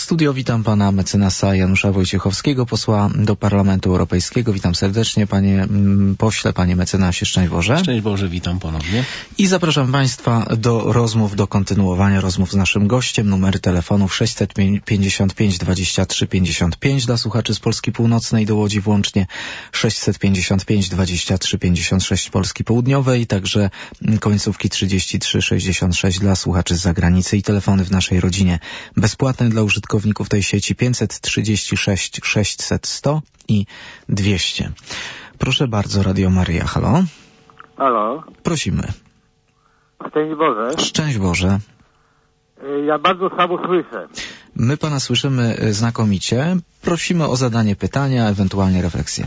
studio witam pana mecenasa Janusza Wojciechowskiego, posła do Parlamentu Europejskiego. Witam serdecznie, panie pośle, panie mecenasie, szczęść Boże. Szczęść Boże, witam ponownie. I zapraszam państwa do rozmów, do kontynuowania rozmów z naszym gościem. Numery telefonów 655 23 55 dla słuchaczy z Polski Północnej do Łodzi włącznie, 655 23 56 Polski Południowej, także końcówki 33 66 dla słuchaczy z zagranicy i telefony w naszej rodzinie bezpłatne dla użytkowników tej sieci 536 600 100 i 200. Proszę bardzo, Radio Maryja, halo? Halo? Prosimy. Szczęść Boże. Szczęść Boże. Ja bardzo słabo słyszę. My pana słyszymy znakomicie. Prosimy o zadanie pytania, ewentualnie refleksję.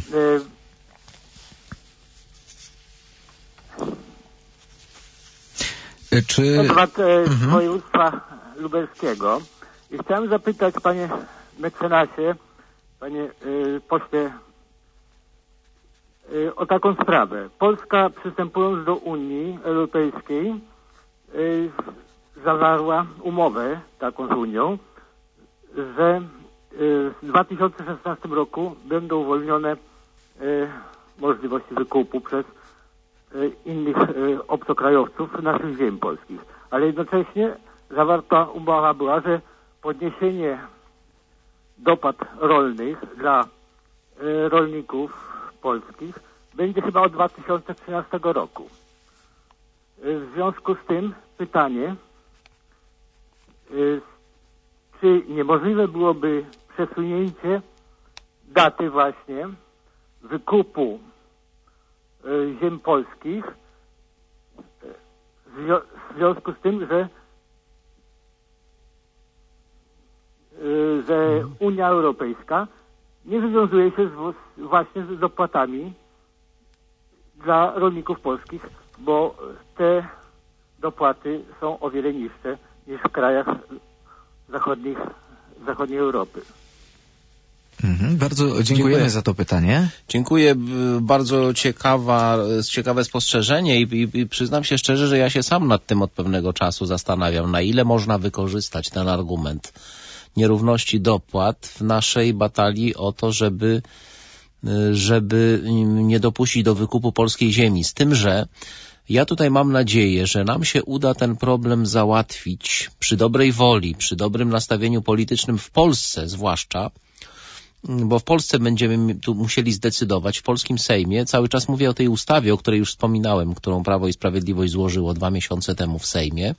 Czy... Na temat województwa lubelskiego. I chciałem zapytać, panie mecenasie, panie pośle, o taką sprawę. Polska, przystępując do Unii Europejskiej, zawarła umowę taką z Unią, że w 2016 roku będą uwolnione możliwości wykupu przez innych obcokrajowców naszych ziem polskich. Ale jednocześnie zawarta umowa była, że podniesienie dopłat rolnych dla rolników polskich będzie chyba od 2013 roku. W związku z tym pytanie, czy niemożliwe byłoby przesunięcie daty właśnie wykupu ziem polskich w związku z tym, że Unia Europejska nie wywiązuje się właśnie z dopłatami dla rolników polskich, bo te dopłaty są o wiele niższe niż w krajach zachodniej Europy. Bardzo dziękujemy za to pytanie. Dziękuję. Bardzo ciekawe spostrzeżenie i przyznam się szczerze, że ja się sam nad tym od pewnego czasu zastanawiam, na ile można wykorzystać ten argument nierówności dopłat w naszej batalii o to, żeby nie dopuścić do wykupu polskiej ziemi. Z tym, że ja tutaj mam nadzieję, że nam się uda ten problem załatwić przy dobrej woli, przy dobrym nastawieniu politycznym w Polsce zwłaszcza, bo w Polsce będziemy tu musieli zdecydować, w polskim Sejmie, cały czas mówię o tej ustawie, o której już wspominałem, którą Prawo i Sprawiedliwość złożyło 2 miesiące temu w Sejmie,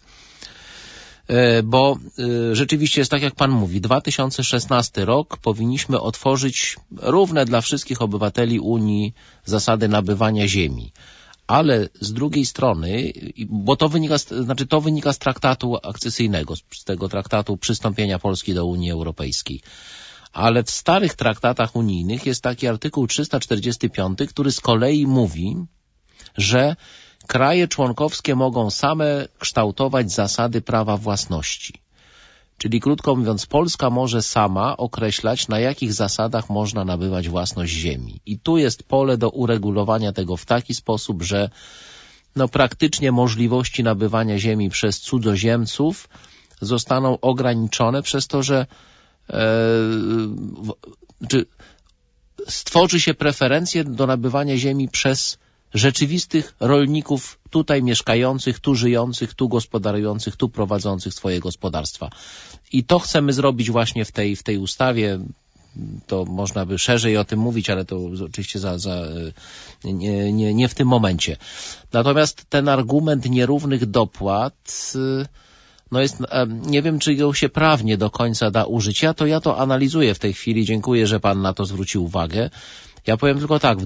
bo rzeczywiście jest tak, jak pan mówi, 2016 rok powinniśmy otworzyć równe dla wszystkich obywateli Unii zasady nabywania ziemi. Ale z drugiej strony, bo to wynika z traktatu akcesyjnego, z tego traktatu przystąpienia Polski do Unii Europejskiej. Ale w starych traktatach unijnych jest taki artykuł 345, który z kolei mówi, że kraje członkowskie mogą same kształtować zasady prawa własności. Czyli krótko mówiąc, Polska może sama określać, na jakich zasadach można nabywać własność ziemi. I tu jest pole do uregulowania tego w taki sposób, że praktycznie możliwości nabywania ziemi przez cudzoziemców zostaną ograniczone przez to, że stworzy się preferencje do nabywania ziemi przez rzeczywistych rolników tutaj mieszkających, tu żyjących, tu gospodarujących, tu prowadzących swoje gospodarstwa. I to chcemy zrobić właśnie w tej ustawie. To można by szerzej o tym mówić, ale to oczywiście nie w tym momencie. Natomiast ten argument nierównych dopłat nie wiem, czy go się prawnie do końca da użyć. Ja to analizuję w tej chwili. Dziękuję, że pan na to zwrócił uwagę. Ja powiem tylko tak,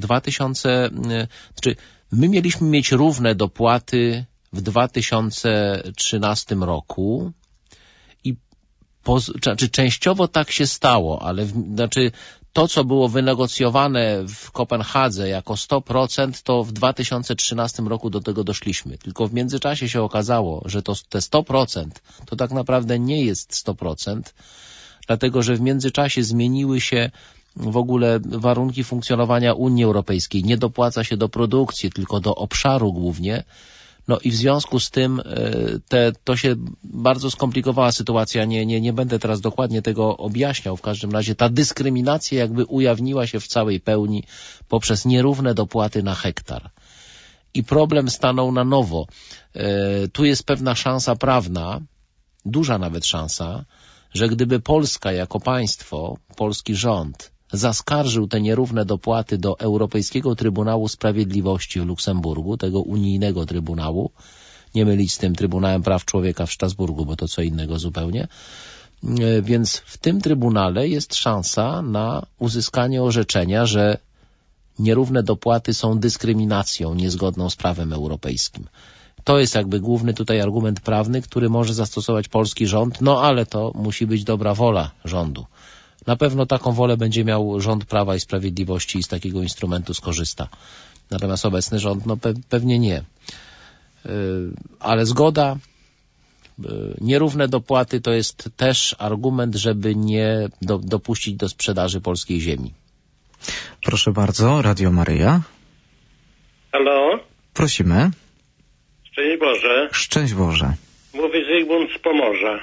my mieliśmy mieć równe dopłaty w 2013 roku i częściowo tak się stało, ale to, co było wynegocjowane w Kopenhadze jako 100%, to w 2013 roku do tego doszliśmy. Tylko w międzyczasie się okazało, że te 100% to tak naprawdę nie jest 100%, dlatego że w międzyczasie zmieniły się w ogóle warunki funkcjonowania Unii Europejskiej. Nie dopłaca się do produkcji, tylko do obszaru głównie. No i w związku z tym to się bardzo skomplikowała sytuacja. Nie będę teraz dokładnie tego objaśniał. W każdym razie ta dyskryminacja jakby ujawniła się w całej pełni poprzez nierówne dopłaty na hektar. I problem stanął na nowo. Tu jest pewna szansa prawna, duża nawet szansa, że gdyby Polska jako państwo, polski rząd zaskarżył te nierówne dopłaty do Europejskiego Trybunału Sprawiedliwości w Luksemburgu, tego unijnego trybunału, nie mylić z tym Trybunałem Praw Człowieka w Strasburgu, bo to co innego zupełnie, więc w tym trybunale jest szansa na uzyskanie orzeczenia, że nierówne dopłaty są dyskryminacją niezgodną z prawem europejskim. To jest jakby główny tutaj argument prawny, który może zastosować polski rząd, no ale to musi być dobra wola rządu. Na pewno taką wolę będzie miał rząd Prawa i Sprawiedliwości i z takiego instrumentu skorzysta. Natomiast obecny rząd pewnie nie. Ale zgoda, nierówne dopłaty to jest też argument, żeby nie dopuścić do sprzedaży polskiej ziemi. Proszę bardzo, Radio Maryja. Halo? Prosimy. Szczęść Boże. Szczęść Boże. Mówi Zygmunt z Pomorza.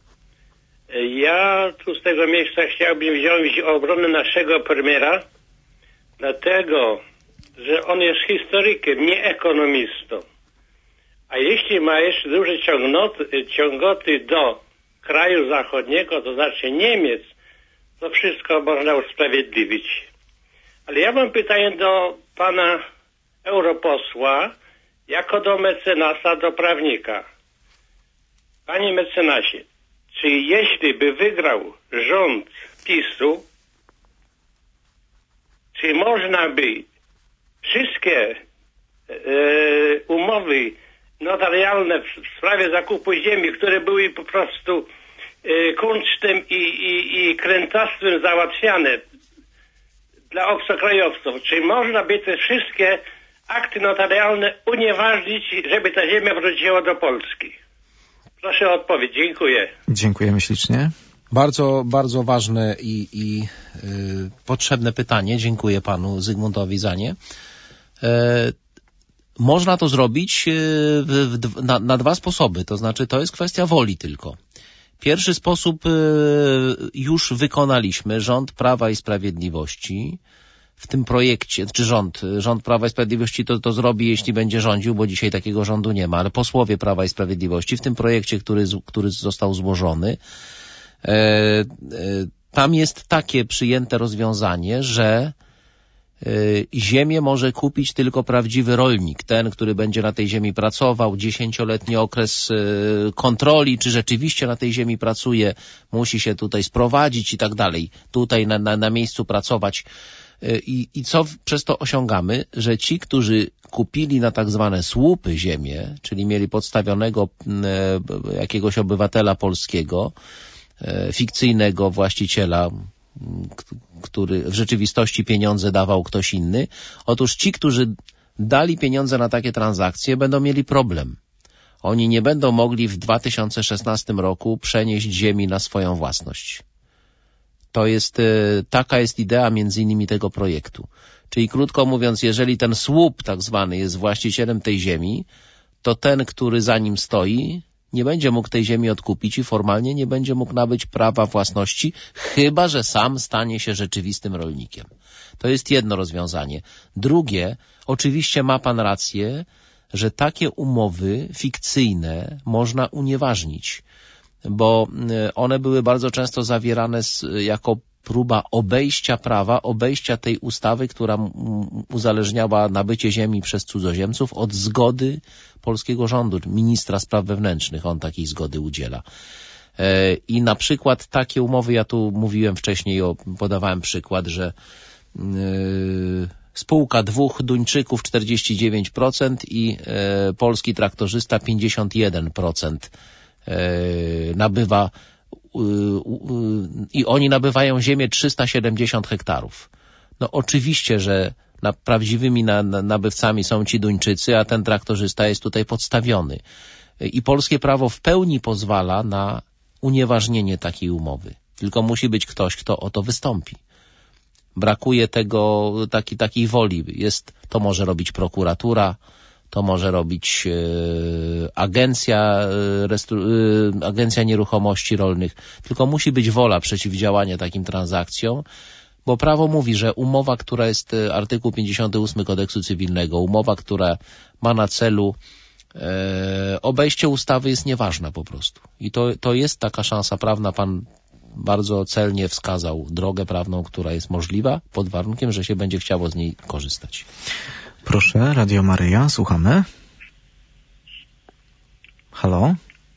Ja tu z tego miejsca chciałbym wziąć obronę naszego premiera, dlatego, że on jest historykiem, nie ekonomistą. A jeśli ma jeszcze duże ciągoty do kraju zachodniego, to znaczy Niemiec, to wszystko można usprawiedliwić. Ale ja mam pytanie do pana europosła, jako do mecenasa, do prawnika. Panie mecenasie, czy jeśli by wygrał rząd PiS-u, czy można by wszystkie umowy notarialne w sprawie zakupu ziemi, które były po prostu kunsztem i krętactwem załatwiane dla obcokrajowców, czy można by te wszystkie akty notarialne unieważnić, żeby ta ziemia wróciła do Polski? Proszę o odpowiedź. Dziękuję. Dziękujemy ślicznie. Bardzo, bardzo ważne i potrzebne pytanie. Dziękuję panu Zygmuntowi za nie. Można to zrobić na dwa sposoby. To znaczy, to jest kwestia woli tylko. Pierwszy sposób już wykonaliśmy. Rząd Prawa i Sprawiedliwości w tym projekcie, czy rząd Prawa i Sprawiedliwości to zrobi, jeśli będzie rządził, bo dzisiaj takiego rządu nie ma, ale posłowie Prawa i Sprawiedliwości w tym projekcie, który został złożony, tam jest takie przyjęte rozwiązanie, że ziemię może kupić tylko prawdziwy rolnik, ten, który będzie na tej ziemi pracował, 10-letni okres kontroli, czy rzeczywiście na tej ziemi pracuje, musi się tutaj sprowadzić i tak dalej, tutaj na miejscu pracować. I co przez to osiągamy? Że ci, którzy kupili na tak zwane słupy ziemię, czyli mieli podstawionego jakiegoś obywatela polskiego, fikcyjnego właściciela, który w rzeczywistości pieniądze dawał ktoś inny, otóż ci, którzy dali pieniądze na takie transakcje, będą mieli problem. Oni nie będą mogli w 2016 roku przenieść ziemi na swoją własność. Taka jest idea między innymi tego projektu. Czyli krótko mówiąc, jeżeli ten słup tak zwany jest właścicielem tej ziemi, to ten, który za nim stoi, nie będzie mógł tej ziemi odkupić i formalnie nie będzie mógł nabyć prawa własności, chyba że sam stanie się rzeczywistym rolnikiem. To jest jedno rozwiązanie. Drugie, oczywiście ma pan rację, że takie umowy fikcyjne można unieważnić, bo one były bardzo często zawierane jako próba obejścia prawa, obejścia tej ustawy, która uzależniała nabycie ziemi przez cudzoziemców od zgody polskiego rządu, ministra spraw wewnętrznych, on takiej zgody udziela. I na przykład takie umowy, ja tu mówiłem wcześniej, podawałem przykład, że spółka dwóch Duńczyków 49% i polski traktorzysta 51% nabywa i oni nabywają ziemię 370 hektarów. No oczywiście, że prawdziwymi nabywcami są ci Duńczycy, a ten traktorzysta jest tutaj podstawiony. I polskie prawo w pełni pozwala na unieważnienie takiej umowy. Tylko musi być ktoś, kto o to wystąpi. Brakuje takiej woli. To może robić prokuratura, to może robić Agencja Nieruchomości Rolnych. Tylko musi być wola przeciwdziałania takim transakcjom, bo prawo mówi, że umowa, która jest artykuł 58 Kodeksu Cywilnego, umowa, która ma na celu obejście ustawy, jest nieważna po prostu. I to jest taka szansa prawna. Pan bardzo celnie wskazał drogę prawną, która jest możliwa, pod warunkiem, że się będzie chciało z niej korzystać. Proszę, Radio Maryja, słuchamy. Halo?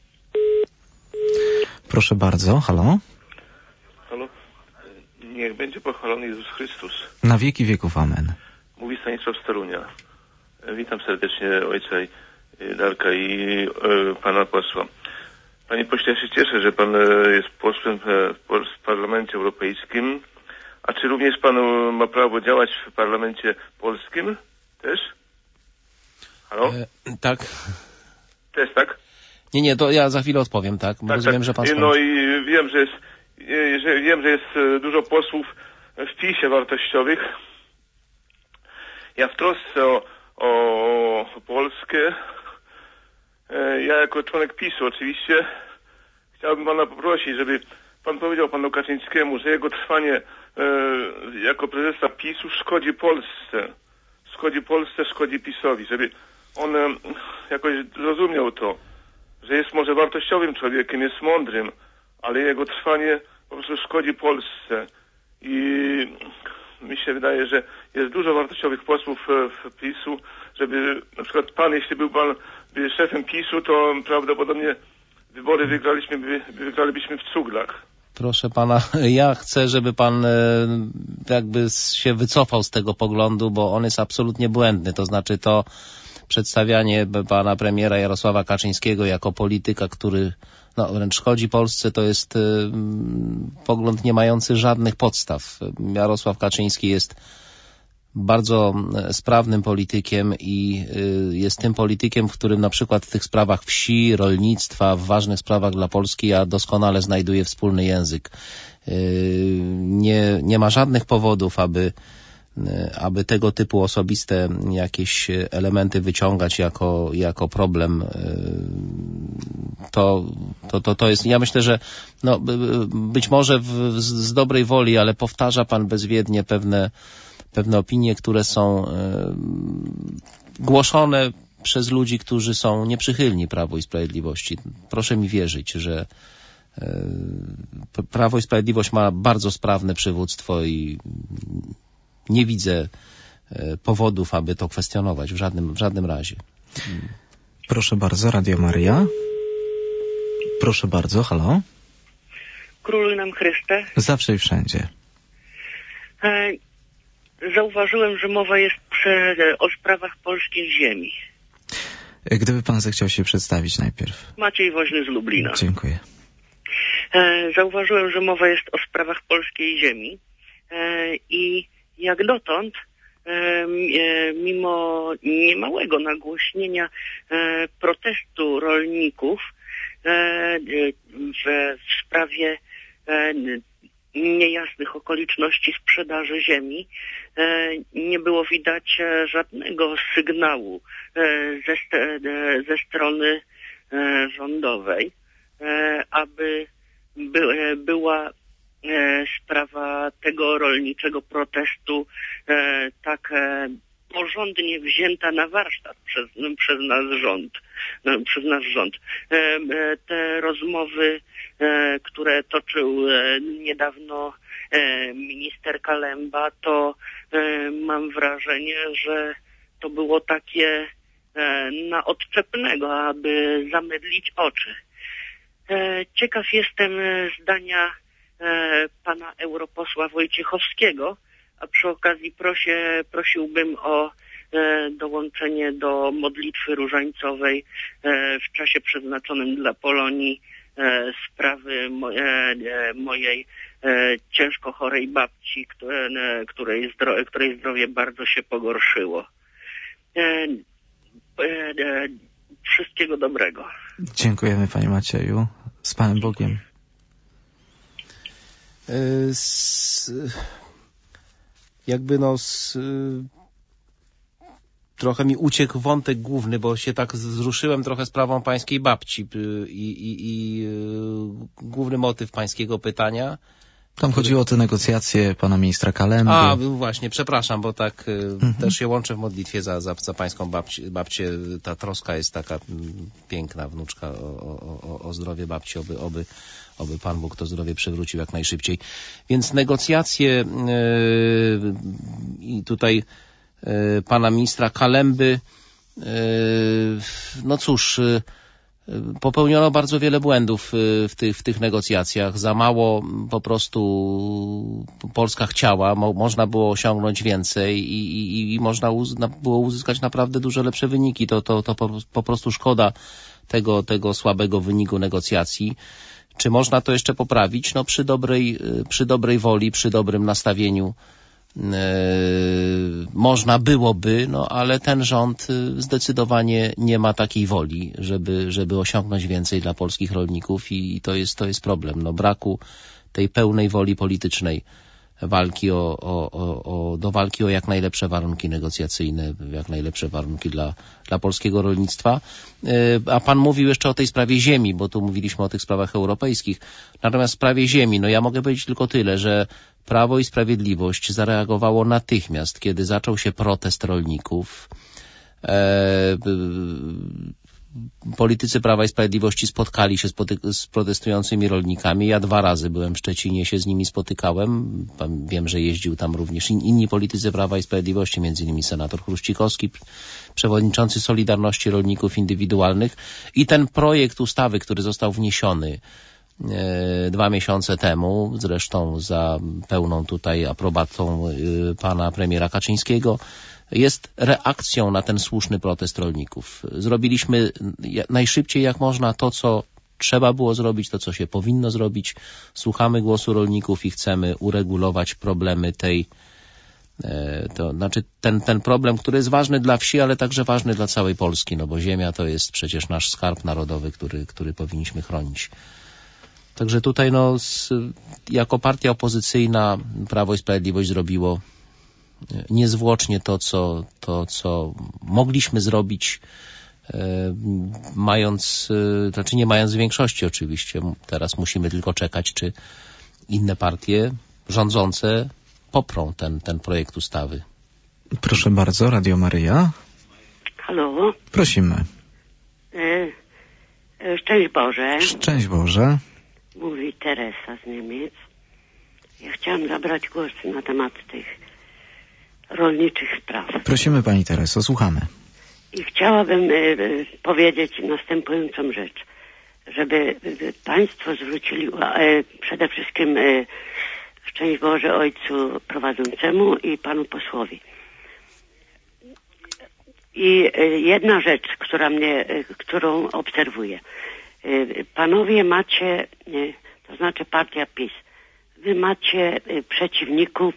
Proszę bardzo, halo? Halo? Niech będzie pochwalony Jezus Chrystus. Na wieki wieków, amen. Mówi Stanisław z Torunia. Witam serdecznie ojca Darka i pana posła. Panie pośle, ja się cieszę, że pan jest posłem w Parlamencie Europejskim. A czy również pan ma prawo działać w Parlamencie Polskim? Też? Halo? Tak. Też, tak? Nie, to ja za chwilę odpowiem, tak? Tak, rozumiem, tak. że pan... No i wiem, że jest dużo posłów w PiS-ie wartościowych. Ja w trosce o Polskę, ja jako członek PiS-u oczywiście chciałbym pana poprosić, żeby pan powiedział panu Kaczyńskiemu, że jego trwanie jako prezesa PiS-u szkodzi Polsce. Szkodzi PiS-owi, żeby on jakoś zrozumiał to, że jest może wartościowym człowiekiem, jest mądrym, ale jego trwanie po prostu szkodzi Polsce. I mi się wydaje, że jest dużo wartościowych posłów w PiS-u, żeby na przykład pan, jeśli był pan szefem PiS-u, to prawdopodobnie wybory wygralibyśmy w cuglach. Proszę pana, ja chcę, żeby pan jakby się wycofał z tego poglądu, bo on jest absolutnie błędny. To znaczy to przedstawianie pana premiera Jarosława Kaczyńskiego jako polityka, który wręcz szkodzi Polsce, to jest pogląd nie mający żadnych podstaw. Jarosław Kaczyński jest bardzo sprawnym politykiem i jest tym politykiem, w którym na przykład w tych sprawach wsi, rolnictwa, w ważnych sprawach dla Polski ja doskonale znajduję wspólny język. Nie ma żadnych powodów, aby tego typu osobiste jakieś elementy wyciągać jako problem. To jest, ja myślę, że być może z dobrej woli, ale powtarza pan bezwiednie pewne opinie, które są głoszone przez ludzi, którzy są nieprzychylni Prawu i Sprawiedliwości. Proszę mi wierzyć, że Prawo i Sprawiedliwość ma bardzo sprawne przywództwo i nie widzę powodów, aby to kwestionować w żadnym razie. Proszę bardzo, Radio Maryja. Proszę bardzo, halo. Króluj nam Chryste. Zawsze i wszędzie. Zauważyłem, że mowa jest o sprawach polskiej ziemi. Gdyby pan zechciał się przedstawić najpierw. Maciej Woźny z Lublina. Dziękuję. Zauważyłem, że mowa jest o sprawach polskiej ziemi i jak dotąd, mimo niemałego nagłośnienia protestu rolników w sprawie niejasnych okoliczności sprzedaży ziemi, nie było widać żadnego sygnału ze strony rządowej, aby była sprawa tego rolniczego protestu tak porządnie wzięta na warsztat przez nasz rząd. Te rozmowy, które toczył niedawno minister Kalemba, to mam wrażenie, że to było takie na odczepnego, aby zamydlić oczy. Ciekaw jestem zdania pana europosła Wojciechowskiego, a przy okazji prosiłbym o dołączenie do modlitwy różańcowej w czasie przeznaczonym dla Polonii sprawy mojej ciężko chorej babci, której zdrowie bardzo się pogorszyło. Wszystkiego dobrego. Dziękujemy, panie Macieju. Z Panem Bogiem. trochę mi uciekł wątek główny, bo się tak wzruszyłem trochę sprawą pańskiej babci i główny motyw pańskiego pytania. Tam chodziło o te negocjacje pana ministra Kalemby. A, właśnie, przepraszam, bo tak też się łączę w modlitwie za pańską babcię. Ta troska jest taka piękna, wnuczka, o zdrowie babci, oby Pan Bóg to zdrowie przywrócił jak najszybciej. Więc negocjacje i tutaj pana ministra Kalemby, no cóż, popełniono bardzo wiele błędów w tych negocjacjach. Za mało po prostu Polska chciała, można było osiągnąć więcej i można było uzyskać naprawdę dużo lepsze wyniki. To po prostu szkoda tego słabego wyniku negocjacji. Czy można to jeszcze poprawić? No przy dobrej woli, przy dobrym nastawieniu można byłoby, no ale ten rząd zdecydowanie nie ma takiej woli, żeby osiągnąć więcej dla polskich rolników i to jest problem. No braku tej pełnej woli politycznej walki do walki o jak najlepsze warunki negocjacyjne, jak najlepsze warunki dla polskiego rolnictwa. A pan mówił jeszcze o tej sprawie ziemi, bo tu mówiliśmy o tych sprawach europejskich. Natomiast w sprawie ziemi, no ja mogę powiedzieć tylko tyle, że Prawo i Sprawiedliwość zareagowało natychmiast, kiedy zaczął się protest rolników. Politycy Prawa i Sprawiedliwości spotkali się z protestującymi rolnikami. Ja 2 razy byłem w Szczecinie, się z nimi spotykałem. Wiem, że jeździł tam również inni politycy Prawa i Sprawiedliwości, między innymi senator Chruścikowski, przewodniczący Solidarności Rolników Indywidualnych. I ten projekt ustawy, który został wniesiony 2 miesiące temu, zresztą za pełną tutaj aprobatą pana premiera Kaczyńskiego, jest reakcją na ten słuszny protest rolników. Zrobiliśmy najszybciej jak można to, co trzeba było zrobić, to, co się powinno zrobić. Słuchamy głosu rolników i chcemy uregulować problemy ten problem, który jest ważny dla wsi, ale także ważny dla całej Polski, no bo ziemia to jest przecież nasz skarb narodowy, który powinniśmy chronić. Także tutaj jako partia opozycyjna Prawo i Sprawiedliwość zrobiło niezwłocznie to, co mogliśmy zrobić, nie mając większości oczywiście. Teraz musimy tylko czekać, czy inne partie rządzące poprą ten projekt ustawy. Proszę bardzo, Radio Maryja. Halo? Prosimy. Szczęść Boże. Szczęść Boże. Mówi Teresa z Niemiec. Ja chciałam zabrać głos na temat tych rolniczych spraw. Prosimy Pani Tereso, słuchamy. I chciałabym powiedzieć następującą rzecz. Żeby Państwo zwrócili przede wszystkim szczęść Boże Ojcu prowadzącemu i Panu posłowi. I jedna rzecz, którą obserwuję. Panowie macie, to znaczy partia PiS, wy macie przeciwników,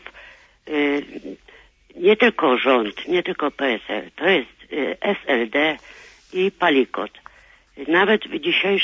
nie tylko rząd, nie tylko PSL, to jest SLD i Palikot. Nawet w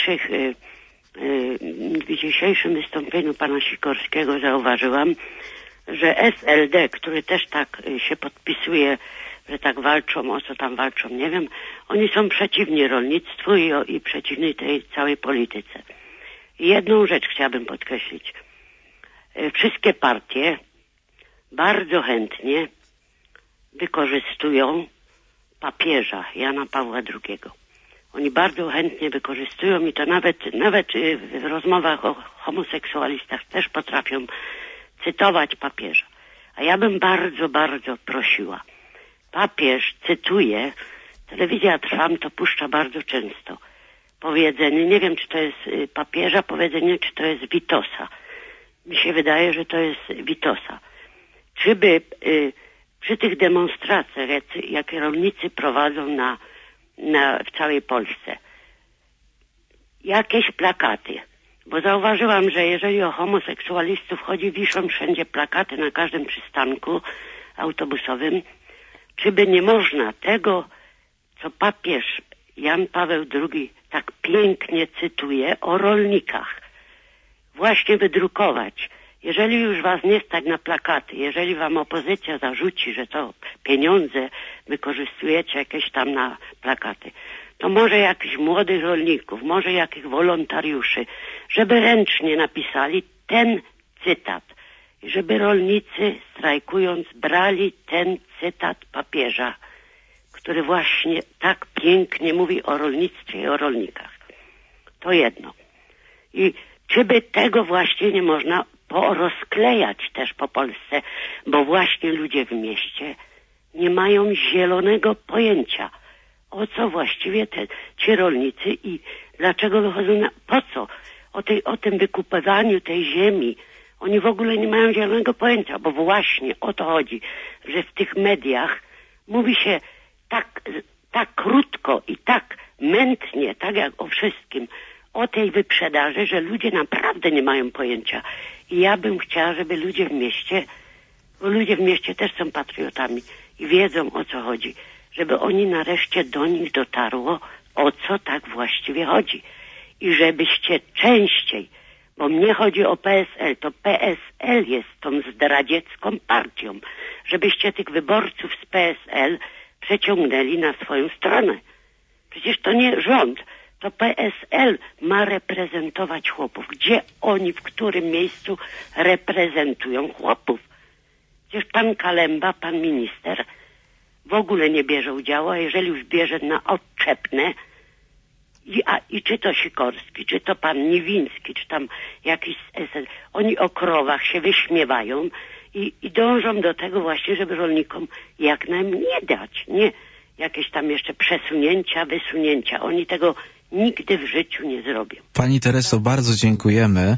dzisiejszym wystąpieniu pana Sikorskiego zauważyłam, że SLD, który też tak się podpisuje, że tak walczą, o co tam walczą, nie wiem, oni są przeciwni rolnictwu i przeciwni tej całej polityce. I jedną rzecz chciałabym podkreślić. Wszystkie partie bardzo chętnie wykorzystują papieża Jana Pawła II. Oni bardzo chętnie wykorzystują i to nawet w rozmowach o homoseksualistach też potrafią cytować papieża. A ja bym bardzo, bardzo prosiła. Papież cytuje, telewizja Trwam to puszcza bardzo często, powiedzenie, nie wiem czy to jest papieża powiedzenie, czy to jest Witosa. Mi się wydaje, że to jest Witosa. Czyby przy tych demonstracjach, jakie rolnicy prowadzą w całej Polsce, jakieś plakaty, bo zauważyłam, że jeżeli o homoseksualistów chodzi, wiszą wszędzie plakaty na każdym przystanku autobusowym, czyby nie można tego, co papież Jan Paweł II tak pięknie cytuje o rolnikach, właśnie wydrukować Jeżeli już was nie stać na plakaty, jeżeli wam opozycja zarzuci, że to pieniądze wykorzystujecie jakieś tam na plakaty, to może jakichś młodych rolników, może jakichś wolontariuszy, żeby ręcznie napisali ten cytat. I żeby rolnicy strajkując brali ten cytat papieża, który właśnie tak pięknie mówi o rolnictwie i o rolnikach. To jedno. I czy by tego właśnie nie można porozklejać też po Polsce, bo właśnie ludzie w mieście nie mają zielonego pojęcia, o co właściwie ci rolnicy i dlaczego wychodzą po co? O tym wykupywaniu tej ziemi. Oni w ogóle nie mają zielonego pojęcia, bo właśnie o to chodzi, że w tych mediach mówi się tak krótko i tak mętnie, tak jak o wszystkim, o tej wyprzedaży, że ludzie naprawdę nie mają pojęcia. I ja bym chciała, żeby ludzie w mieście, bo ludzie w mieście też są patriotami i wiedzą, o co chodzi, żeby oni nareszcie do nich dotarło, o co tak właściwie chodzi. I żebyście częściej, bo mnie chodzi o PSL, to PSL jest tą zdradziecką partią, żebyście tych wyborców z PSL przeciągnęli na swoją stronę. Przecież to nie rząd, to PSL ma reprezentować chłopów. Gdzie oni, w którym miejscu reprezentują chłopów? Przecież pan Kalemba, pan minister w ogóle nie bierze udziału, a jeżeli już bierze na odczepne, i czy to Sikorski, czy to pan Niwiński, czy tam jakiś SS, oni o krowach się wyśmiewają i dążą do tego właśnie, żeby rolnikom jak najmniej dać, nie jakieś tam jeszcze przesunięcia, wysunięcia. Oni tego nigdy w życiu nie zrobią. Pani Tereso, bardzo dziękujemy.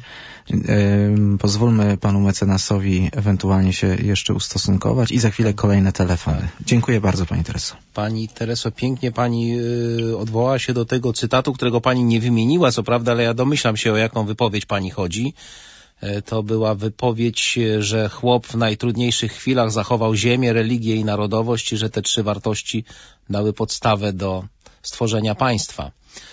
Pozwólmy panu mecenasowi ewentualnie się jeszcze ustosunkować i za chwilę kolejne telefony. Dziękuję bardzo, pani Tereso. Pani Tereso, pięknie pani odwołała się do tego cytatu, którego pani nie wymieniła, co prawda, ale ja domyślam się, o jaką wypowiedź pani chodzi. To była wypowiedź, że chłop w najtrudniejszych chwilach zachował ziemię, religię i narodowość i że te 3 wartości dały podstawę do stworzenia państwa.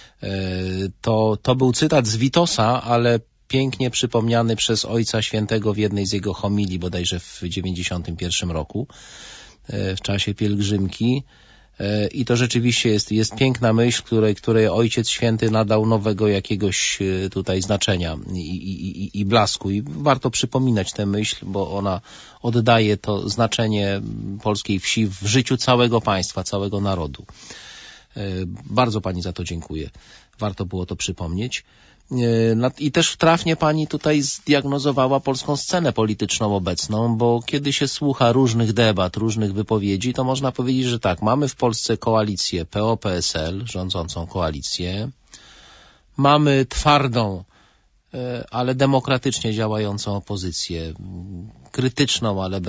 To był cytat z Witosa, ale pięknie przypomniany przez Ojca Świętego w jednej z jego homilii, bodajże w 91 roku, w czasie pielgrzymki. I to rzeczywiście jest piękna myśl, której Ojciec Święty nadał nowego jakiegoś tutaj znaczenia i blasku. I warto przypominać tę myśl, bo ona oddaje to znaczenie polskiej wsi w życiu całego państwa, całego narodu. Bardzo pani za to dziękuję. Warto było to przypomnieć. I też trafnie pani tutaj zdiagnozowała polską scenę polityczną obecną, bo kiedy się słucha różnych debat, różnych wypowiedzi, to można powiedzieć, że tak, mamy w Polsce koalicję PO-PSL, rządzącą koalicję, mamy twardą, ale demokratycznie działającą opozycję, krytyczną, ale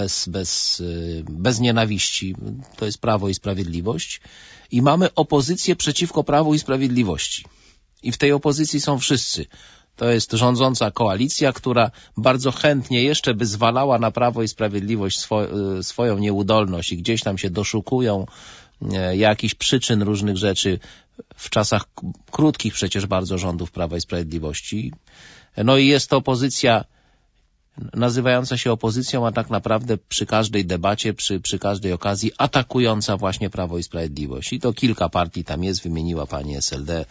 bez nienawiści, to jest Prawo i Sprawiedliwość, i mamy opozycję przeciwko Prawu i Sprawiedliwości. I w tej opozycji są wszyscy. To jest rządząca koalicja, która bardzo chętnie jeszcze by zwalała na Prawo i Sprawiedliwość swoją nieudolność i gdzieś tam się doszukują jakichś przyczyn różnych rzeczy w czasach krótkich przecież bardzo rządów Prawa i Sprawiedliwości. No i jest to opozycja nazywająca się opozycją, a tak naprawdę przy każdej debacie, przy każdej okazji atakująca właśnie Prawo i Sprawiedliwość. I to kilka partii tam jest, wymieniła pani SLD,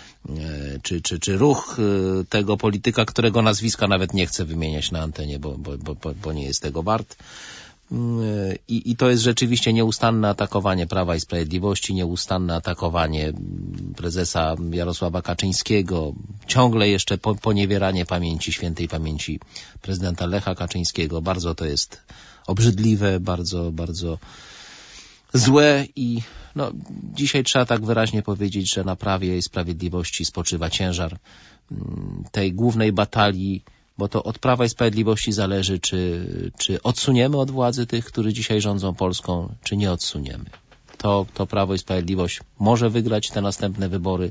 czy ruch tego polityka, którego nazwiska nawet nie chcę wymieniać na antenie, bo nie jest tego wart. I to jest rzeczywiście nieustanne atakowanie Prawa i Sprawiedliwości, nieustanne atakowanie prezesa Jarosława Kaczyńskiego, ciągle jeszcze poniewieranie świętej pamięci prezydenta Lecha Kaczyńskiego. Bardzo to jest obrzydliwe, bardzo, bardzo złe i dzisiaj trzeba tak wyraźnie powiedzieć, że na Prawie i Sprawiedliwości spoczywa ciężar tej głównej batalii, bo to od Prawa i Sprawiedliwości zależy, czy odsuniemy od władzy tych, którzy dzisiaj rządzą Polską, czy nie odsuniemy. To Prawo i Sprawiedliwość może wygrać te następne wybory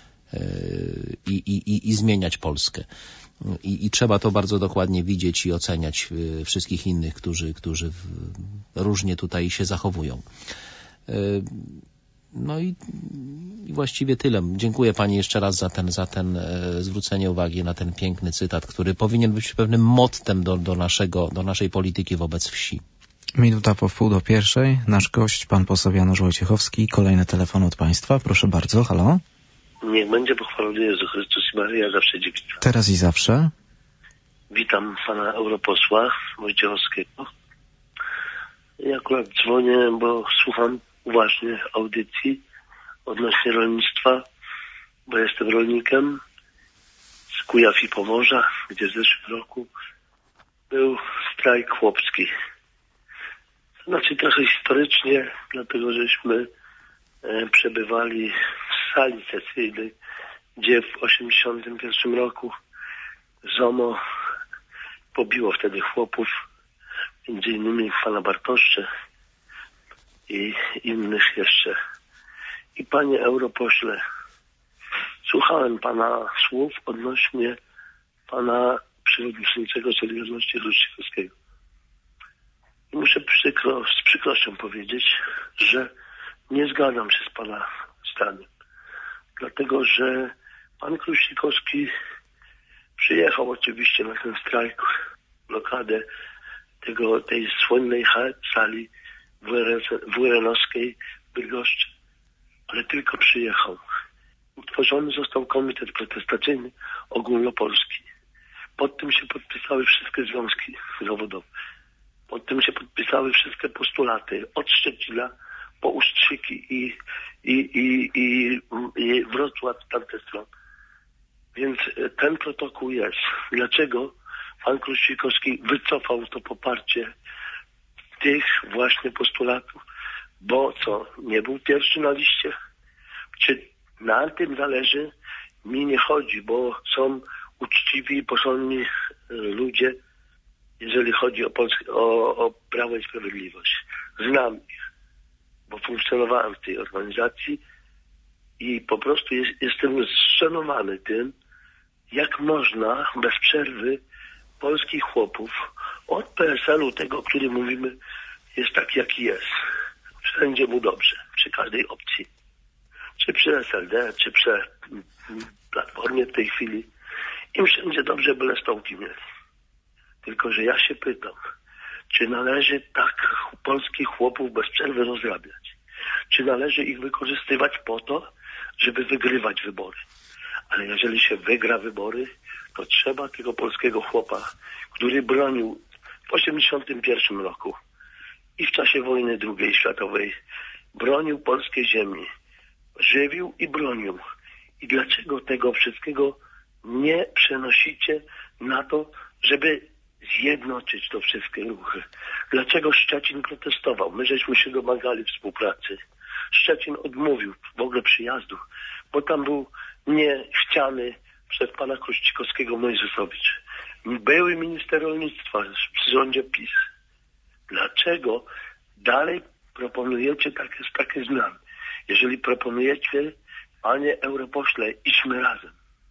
i zmieniać Polskę. I trzeba to bardzo dokładnie widzieć i oceniać wszystkich innych, którzy różnie tutaj się zachowują. No i właściwie tyle. Dziękuję pani jeszcze raz za ten zwrócenie uwagi na ten piękny cytat, który powinien być pewnym mottem do naszej polityki wobec wsi. Minuta po 12:30. Nasz gość, pan poseł Janusz Wojciechowski. Kolejny telefon od państwa. Proszę bardzo. Halo? Niech będzie pochwalony Jezus Chrystus i Maryja, zawsze dziewica. Teraz i zawsze. Witam pana europosła Wojciechowskiego. Ja akurat dzwonię, bo słucham uważnie audycji odnośnie rolnictwa, bo jestem rolnikiem z Kujaw i Pomorza, gdzie w zeszłym roku był strajk chłopski. Znaczy trochę historycznie, dlatego żeśmy przebywali w sali sesyjnej, gdzie w 1981 roku ZOMO pobiło wtedy chłopów, między innymi pana Bartoszcze i innych jeszcze. I panie europośle, słuchałem pana słów odnośnie pana przewodniczącego Solidarności Ruszczykowskiego. I muszę z przykrością powiedzieć, że nie zgadzam się z pana zdaniem. Dlatego, że pan Kruszczykowski przyjechał oczywiście na ten strajk, blokadę tej słynnej sali WRN-owskiej w Bydgoszczy, ale tylko przyjechał. Utworzony został komitet protestacyjny ogólnopolski. Pod tym się podpisały wszystkie związki zawodowe. Pod tym się podpisały wszystkie postulaty od Szczecina po Ustrzyki i Wrocław, tamte strony. Więc ten protokół jest. Dlaczego pan Kruszczykowski wycofał to poparcie tych właśnie postulatów? Bo co, nie był pierwszy na liście? Czy na tym zależy? Mi nie chodzi, bo są uczciwi i porządni ludzie, jeżeli chodzi o Prawo i Sprawiedliwość. Znam ich, bo funkcjonowałem w tej organizacji i po prostu jestem zszanowany tym, jak można bez przerwy polskich chłopów od PSL-u, tego, o którym mówimy, jest tak, jaki jest. Wszędzie mu dobrze, przy każdej opcji. Czy przy SLD, czy przy Platformie w tej chwili. Im wszędzie dobrze, byle stołki mieli. Tylko, że ja się pytam, czy należy tak polskich chłopów bez przerwy rozrabiać? Czy należy ich wykorzystywać po to, żeby wygrywać wybory? Ale jeżeli się wygra wybory, to trzeba tego polskiego chłopa, który bronił w 1981 roku i w czasie wojny II światowej, bronił polskiej ziemi, żywił i bronił. I dlaczego tego wszystkiego nie przenosicie na to, żeby zjednoczyć to wszystkie ruchy? Dlaczego Szczecin protestował? My żeśmy się domagali współpracy. Szczecin odmówił w ogóle przyjazdu, bo tam był niechciany przez pana Kruszczykowskiego Mojżeszowicz. Były minister rolnictwa w rządzie PiS. Dlaczego dalej proponujecie takie zmiany? Jeżeli proponujecie, panie europośle, idźmy razem.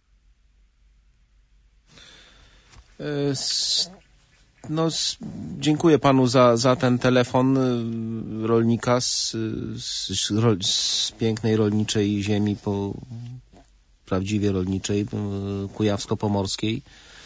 Dziękuję panu za ten telefon rolnika z pięknej rolniczej ziemi, prawdziwie rolniczej, kujawsko-pomorskiej.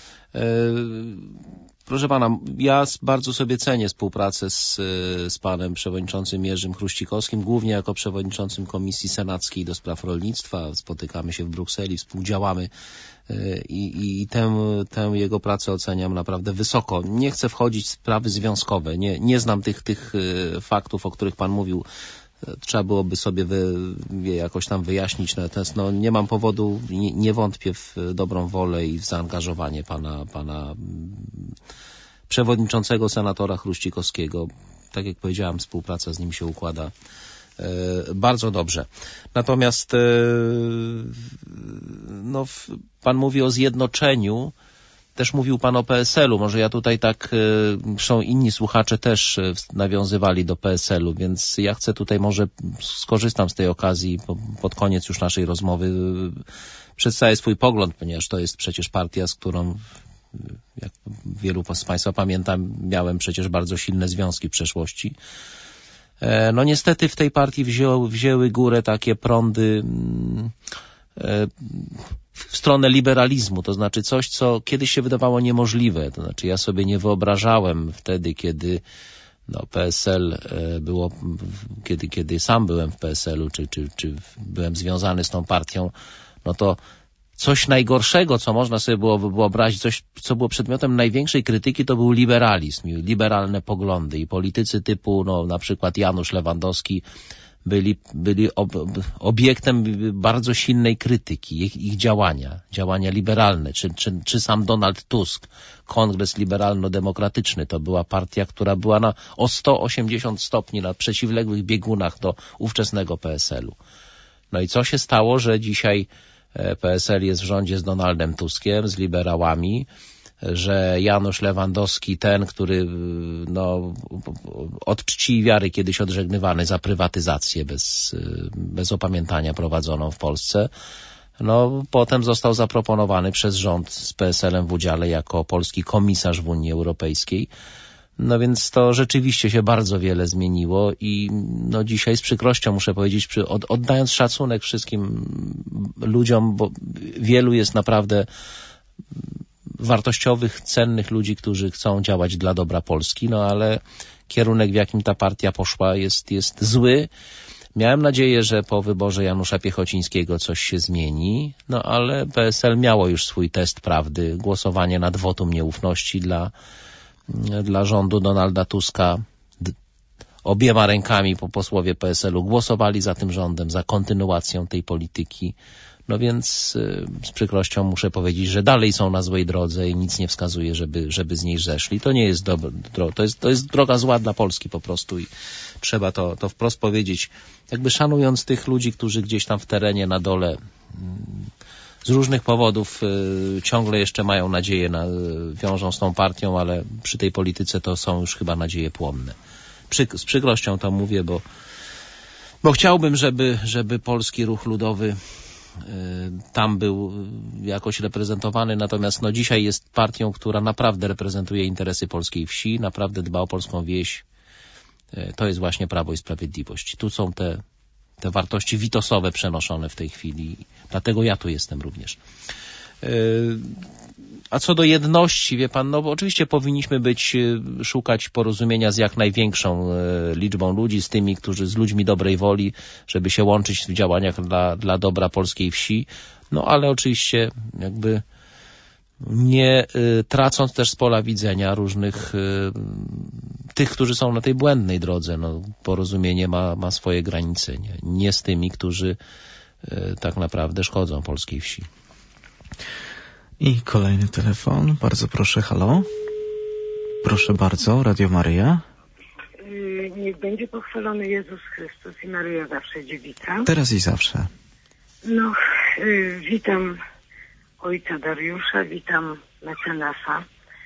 Proszę pana, ja bardzo sobie cenię współpracę z panem przewodniczącym Jerzym Chruścikowskim, głównie jako przewodniczącym Komisji Senackiej do Spraw Rolnictwa. Spotykamy się w Brukseli, współdziałamy i tę jego pracę oceniam naprawdę wysoko. Nie chcę wchodzić w sprawy związkowe, nie znam tych faktów, o których pan mówił. Trzeba byłoby sobie je jakoś tam wyjaśnić. Natomiast nie mam powodu, nie wątpię w dobrą wolę i w zaangażowanie pana przewodniczącego senatora Chruścikowskiego. Tak jak powiedziałem, współpraca z nim się układa bardzo dobrze. Natomiast pan mówi o zjednoczeniu. Też mówił pan o PSL-u. Może ja tutaj są inni słuchacze też nawiązywali do PSL-u, więc ja chcę tutaj może skorzystam z tej okazji pod koniec już naszej rozmowy przedstawię swój pogląd, ponieważ to jest przecież partia, z którą, jak wielu z państwa pamiętam, miałem przecież bardzo silne związki w przeszłości. No niestety w tej partii wzięły górę takie prądy w stronę liberalizmu, to znaczy coś, co kiedyś się wydawało niemożliwe. To znaczy ja sobie nie wyobrażałem wtedy, kiedy PSL było, kiedy sam byłem w PSL-u, czy byłem związany z tą partią, no to coś najgorszego, co można sobie było wyobrazić, coś, co było przedmiotem największej krytyki, to był liberalizm, liberalne poglądy i politycy typu, na przykład Janusz Lewandowski byli obiektem bardzo silnej krytyki, ich działania liberalne, czy sam Donald Tusk, Kongres Liberalno-Demokratyczny, to była partia, która była o 180 stopni na przeciwległych biegunach do ówczesnego PSL-u. No i co się stało, że dzisiaj PSL jest w rządzie z Donaldem Tuskiem, z liberałami, że Janusz Lewandowski, ten, który od czci i wiary kiedyś odżegnywany za prywatyzację bez opamiętania prowadzoną w Polsce, potem został zaproponowany przez rząd z PSL-em w udziale jako polski komisarz w Unii Europejskiej. No więc to rzeczywiście się bardzo wiele zmieniło i dzisiaj z przykrością muszę powiedzieć, oddając szacunek wszystkim ludziom, bo wielu jest naprawdę wartościowych, cennych ludzi, którzy chcą działać dla dobra Polski, ale kierunek, w jakim ta partia poszła, jest zły. Miałem nadzieję, że po wyborze Janusza Piechocińskiego coś się zmieni, ale PSL miało już swój test prawdy, głosowanie nad wotum nieufności dla rządu Donalda Tuska. Obiema rękami posłowie PSL-u głosowali za tym rządem, za kontynuacją tej polityki. Więc z przykrością muszę powiedzieć, że dalej są na złej drodze i nic nie wskazuje, żeby z niej zeszli. To nie jest to jest droga zła dla Polski po prostu i trzeba to wprost powiedzieć. Jakby szanując tych ludzi, którzy gdzieś tam w terenie na dole z różnych powodów ciągle jeszcze mają nadzieję, wiążą z tą partią, ale przy tej polityce to są już chyba nadzieje płonne. Z przykrością to mówię, bo chciałbym, żeby polski ruch ludowy tam był jakoś reprezentowany, natomiast dzisiaj jest partią, która naprawdę reprezentuje interesy polskiej wsi, naprawdę dba o polską wieś. To jest właśnie Prawo i Sprawiedliwość. Tu są te wartości witosowe przenoszone w tej chwili. Dlatego ja tu jestem również. A co do jedności, wie pan, bo oczywiście powinniśmy szukać porozumienia z jak największą liczbą ludzi, z ludźmi dobrej woli, żeby się łączyć w działaniach dla dobra polskiej wsi, ale oczywiście jakby nie tracąc też z pola widzenia różnych tych, którzy są na tej błędnej drodze. Porozumienie ma swoje granice, nie z tymi, którzy tak naprawdę szkodzą polskiej wsi. I kolejny telefon. Bardzo proszę, halo. Proszę bardzo, Radio Maryja. Niech będzie pochwalony Jezus Chrystus i Maryja zawsze dziewica. Teraz i zawsze. Witam ojca Dariusza, witam mecenasa.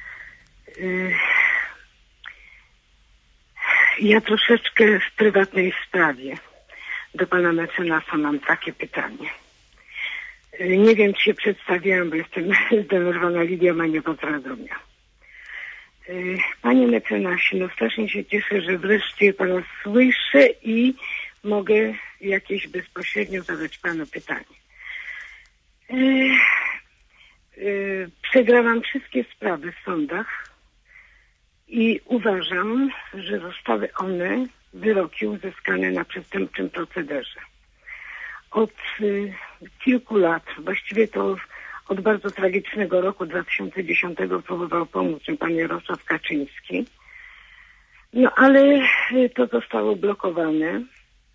Ja troszeczkę w prywatnej sprawie do pana mecenasa mam takie pytanie. Nie wiem, czy się przedstawiłam, bo jestem zdenerwowana Lidia Maniewicz z Radomia. Panie mecenasie, strasznie się cieszę, że wreszcie pana słyszę i mogę jakieś bezpośrednio zadać panu pytanie. Przegrałam wszystkie sprawy w sądach i uważam, że zostały one, wyroki uzyskane na przestępczym procederze. Od kilku lat, właściwie to od bardzo tragicznego roku 2010 próbował pomóc mi pan Jarosław Kaczyński. Ale to zostało blokowane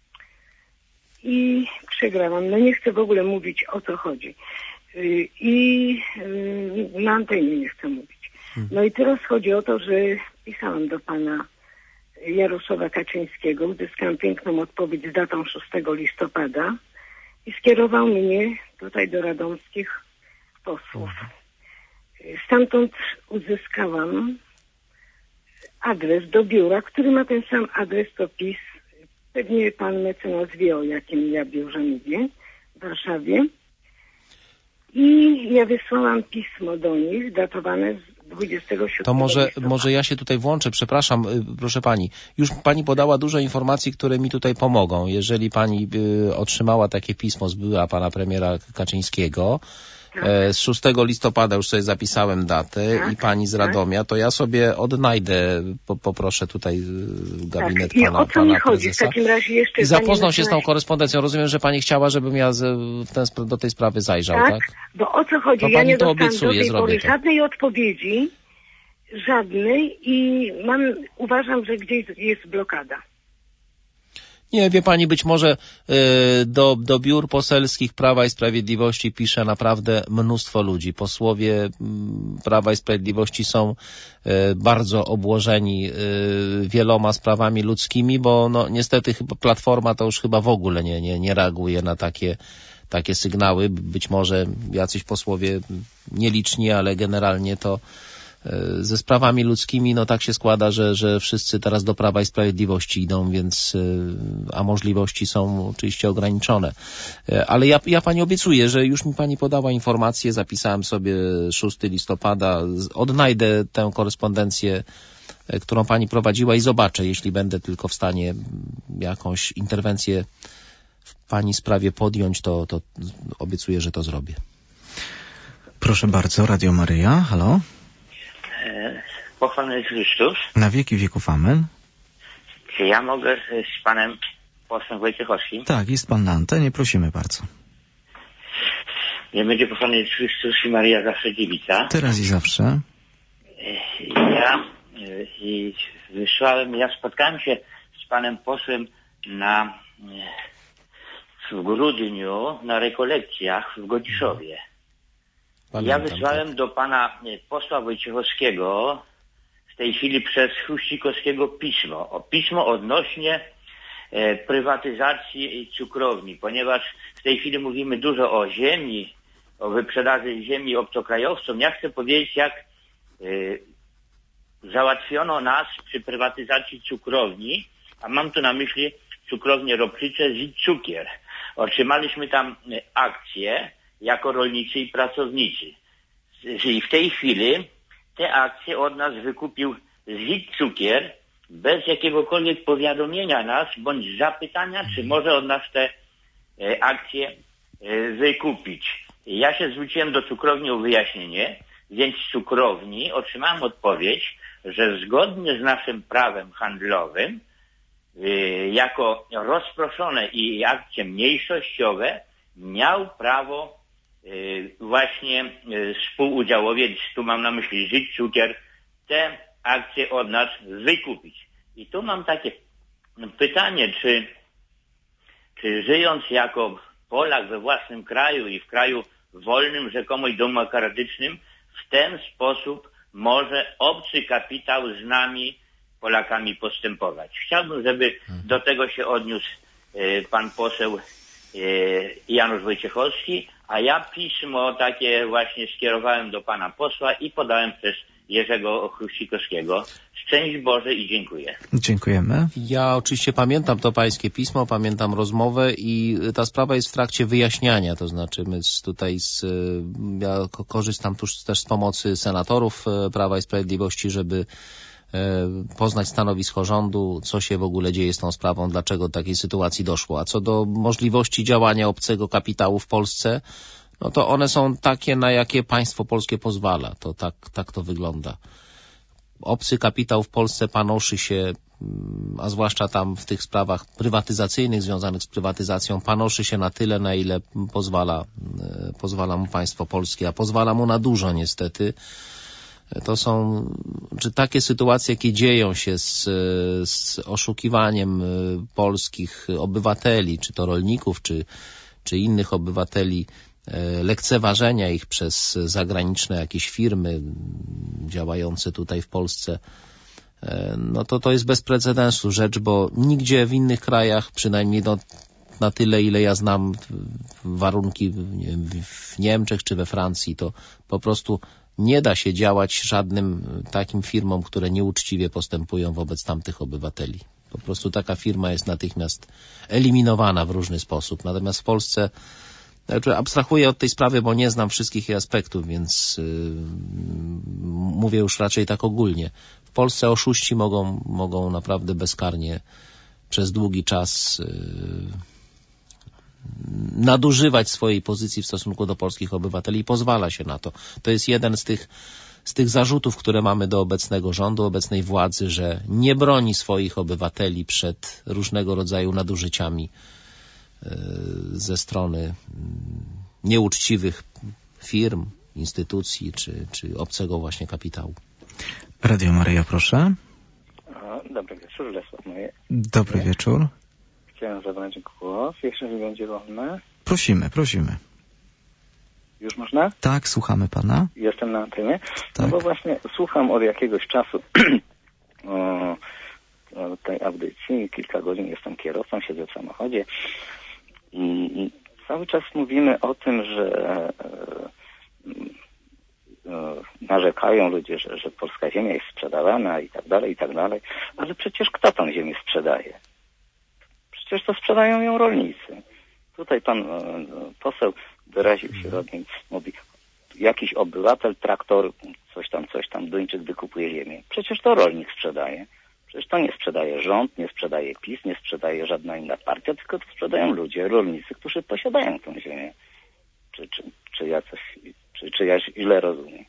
i przegrałam. Nie chcę w ogóle mówić, o co chodzi. I na antenie nie chcę mówić. I teraz chodzi o to, że pisałam do pana Jarosława Kaczyńskiego, uzyskałam piękną odpowiedź z datą 6 listopada i skierował mnie tutaj do radomskich posłów. Stamtąd uzyskałam adres do biura, który ma ten sam adres, co PiS. Pewnie pan mecenas wie, o jakim ja biurze mówię, w Warszawie. I ja wysłałam pismo do nich, datowane 27. To może ja się tutaj włączę, przepraszam, proszę pani. Już pani podała dużo informacji, które mi tutaj pomogą. Jeżeli pani otrzymała takie pismo z była pana premiera Kaczyńskiego, z 6 listopada już sobie zapisałem datę i pani z Radomia, to ja sobie odnajdę, poproszę tutaj gabinet I o co mi chodzi prezesa. w takim razie jeszcze? I zapoznał się z tą korespondencją. Rozumiem, że pani chciała, żebym ja do tej sprawy zajrzał, tak? Bo o co chodzi? To ja pani nie to dostałam obiecuje, do tej zrobię pory to. żadnej odpowiedzi, i uważam, że gdzieś jest blokada. Nie, wie pani, być może do biur poselskich Prawa i Sprawiedliwości pisze naprawdę mnóstwo ludzi. Posłowie Prawa i Sprawiedliwości są bardzo obłożeni wieloma sprawami ludzkimi, bo no niestety chyba Platforma to już chyba w ogóle nie reaguje na takie sygnały. Być może jacyś posłowie nieliczni, ale generalnie to ze sprawami ludzkimi, no tak się składa, że wszyscy teraz do Prawa i Sprawiedliwości idą, więc a możliwości są oczywiście ograniczone. Ale ja pani obiecuję, że już mi pani podała informację, zapisałem sobie 6 listopada, odnajdę tę korespondencję, którą pani prowadziła i zobaczę, jeśli będę tylko w stanie jakąś interwencję w pani sprawie podjąć, to obiecuję, że to zrobię. Proszę bardzo, Radio Maryja, halo? Pochwalony Chrystus. Na wieki wieków amen. Czy ja mogę z panem posłem Wojciechowskim? Tak, jest pan na antenie, prosimy bardzo. Nie będzie pochwalony Chrystus i Maryja zawsze dziewica. Teraz i zawsze. Ja spotkałem się z panem posłem w grudniu na rekolekcjach w Godziszowie. Ja wysłałem do pana posła Wojciechowskiego w tej chwili przez Chruścikowskiego pismo odnośnie prywatyzacji cukrowni, ponieważ w tej chwili mówimy dużo o ziemi, o wyprzedaży ziemi obcokrajowcom. Ja chcę powiedzieć, jak załatwiono nas przy prywatyzacji cukrowni, a mam tu na myśli cukrownie Ropczyce Cukier. Otrzymaliśmy tam akcje jako rolnicy i pracownicy. I w tej chwili te akcje od nas wykupił Cukier bez jakiegokolwiek powiadomienia nas, bądź zapytania, czy może od nas te akcje wykupić. Ja się zwróciłem do cukrowni o wyjaśnienie, więc z cukrowni otrzymałem odpowiedź, że zgodnie z naszym prawem handlowym, jako rozproszone i akcje mniejszościowe, miał prawo właśnie współudziałowiec, tu mam na myśli Cukier, te akcje od nas wykupić. I tu mam takie pytanie, czy żyjąc jako Polak we własnym kraju i w kraju wolnym, rzekomo i demokratycznym, w ten sposób może obcy kapitał z nami, Polakami, postępować. Chciałbym, żeby do tego się odniósł pan poseł Janusz Wojciechowski, a ja pismo takie właśnie skierowałem do pana posła i podałem przez Jerzego Chruścikowskiego. Szczęść Boże i dziękuję. Dziękujemy. Ja oczywiście pamiętam to pańskie pismo, pamiętam rozmowę i ta sprawa jest w trakcie wyjaśniania, to znaczy my tutaj ja korzystam też z pomocy senatorów Prawa i Sprawiedliwości, żeby poznać stanowisko rządu, co się w ogóle dzieje z tą sprawą, dlaczego do takiej sytuacji doszło. A co do możliwości działania obcego kapitału w Polsce, no to one są takie, na jakie państwo polskie pozwala. To tak to wygląda. Obcy kapitał w Polsce panoszy się, a zwłaszcza tam w tych sprawach prywatyzacyjnych związanych z prywatyzacją, panoszy się na tyle, na ile pozwala mu państwo polskie, a pozwala mu na dużo niestety. To są takie sytuacje, jakie dzieją się z oszukiwaniem polskich obywateli, czy to rolników, czy innych obywateli, lekceważenia ich przez zagraniczne jakieś firmy działające tutaj w Polsce, no to jest bez precedensu rzecz, bo nigdzie w innych krajach, przynajmniej na tyle, ile ja znam warunki w Niemczech czy we Francji, to po prostu nie da się działać żadnym takim firmom, które nieuczciwie postępują wobec tamtych obywateli. Po prostu taka firma jest natychmiast eliminowana w różny sposób. Natomiast w Polsce Znaczy, abstrahuję od tej sprawy, bo nie znam wszystkich jej aspektów, więc mówię już raczej tak ogólnie. W Polsce oszuści mogą naprawdę bezkarnie przez długi czas nadużywać swojej pozycji w stosunku do polskich obywateli i pozwala się na to. To jest jeden z tych zarzutów, które mamy do obecnego rządu, obecnej władzy, że nie broni swoich obywateli przed różnego rodzaju nadużyciami ze strony nieuczciwych firm, instytucji czy obcego właśnie kapitału. Radio Maryja, proszę. Dobry wieczór, Lesław moje. Dobry wieczór. Chciałem zabrać głos, jeśli będzie wolne. Prosimy. Już można? Tak, słuchamy pana. Jestem na antenie. Tak. No bo właśnie słucham od jakiegoś czasu o tej audycji. Kilka godzin jestem kierowcą, siedzę w samochodzie i cały czas mówimy o tym, że narzekają ludzie, że polska ziemia jest sprzedawana i tak dalej, ale przecież kto tą ziemię sprzedaje? Przecież to sprzedają ją rolnicy. Tutaj pan poseł wyraził się rodnie, mówi, jakiś obywatel, traktor, coś tam, Duńczyk wykupuje ziemię. Przecież to rolnik sprzedaje. Przecież to nie sprzedaje rząd, nie sprzedaje PiS, nie sprzedaje żadna inna partia, tylko to sprzedają ludzie, rolnicy, którzy posiadają tę ziemię. Czy ja źle rozumiem?